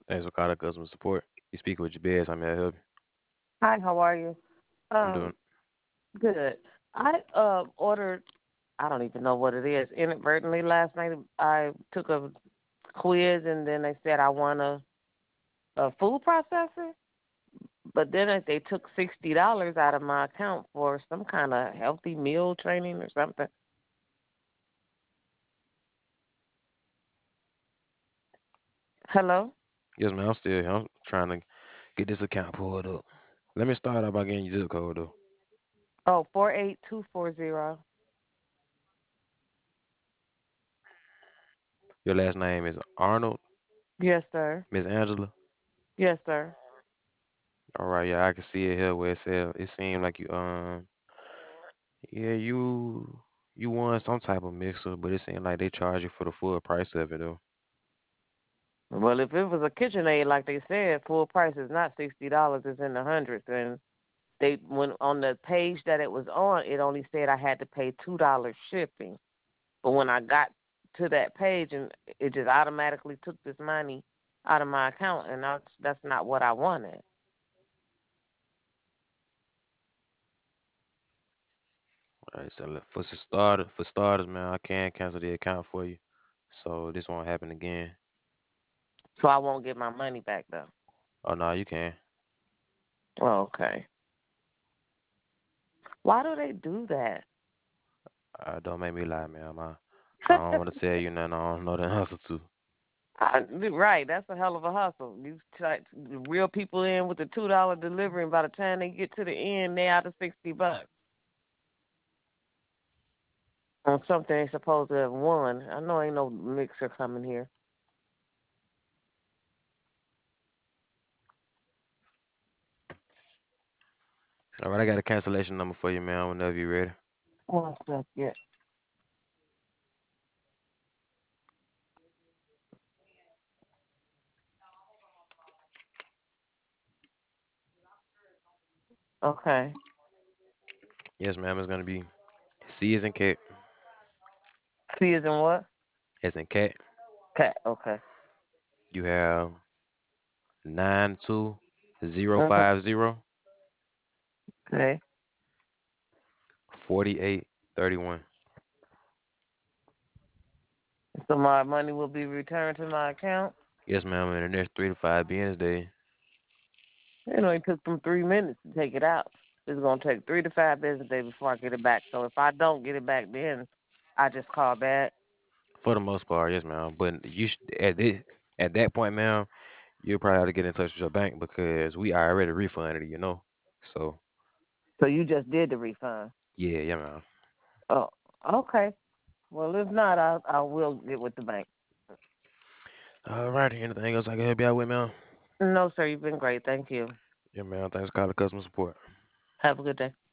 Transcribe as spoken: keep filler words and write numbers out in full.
Thanks for calling customer support. You speak with your best. How may I help you? Hi, how are you? I'm doing. Um, Good. I uh ordered. I don't even know what it is. Inadvertently last night, I took a quiz, and then they said I won a a food processor. But then they they took sixty dollars out of my account for some kind of healthy meal training or something. Hello. Yes, man. I'm still here. I'm trying to get this account pulled up. Let me start out by getting your zip code though. Oh, four eight two four zero. Your last name is Arnold, Yes, sir. Miss Angela. Yes, sir. All right, yeah, I can see it here where it said it seemed like you um yeah you you won some type of mixer, but it seemed like they charge you for the full price of it though. Well, if it was a KitchenAid, like they said, full price is not sixty dollars. It's in the hundreds, and they when on the page that it was on, it only said I had to pay two dollars shipping. But when I got to that page, and it just automatically took this money out of my account, and that's that's not what I wanted. All right, so look, for s- starter for starters, man, I can cancel the account for you, so this won't happen again. So I won't get my money back though. Oh no, you can. Oh, okay. Why do they do that? Uh, don't make me lie, man. I, I don't want to tell you nothing I don't know the answer to. I, right, that's a hell of a hustle. You try to reel people in with the two dollar delivery, and by the time they get to the end, they out of sixty bucks on something they supposed to have won. I know ain't no mixer coming here. All right, I got a cancellation number for you, man. Whenever you're ready. One second. Okay. Yes, ma'am. It's gonna be C as in cat, C is in what? as in cat. Okay. Okay. You have nine two zero Mhm. five zero Okay. forty eight thirty one. So my money will be returned to my account. Yes, ma'am. In the next three to five business days. You know, it took them three minutes to take it out. It's gonna take three to five business days before I get it back. So if I don't get it back, then I just call back. For the most part, yes, ma'am. But you should, at this at that point, ma'am, you probably have to get in touch with your bank because we already refunded it, you know. So So you just did the refund. yeah, yeah, ma'am. Oh, okay. Well, if not, I I will get with the bank. All right. Anything else I can help you out with, ma'am? No, sir. You've been great. Thank you. Yeah, ma'am. Thanks for calling customer support. Have a good day.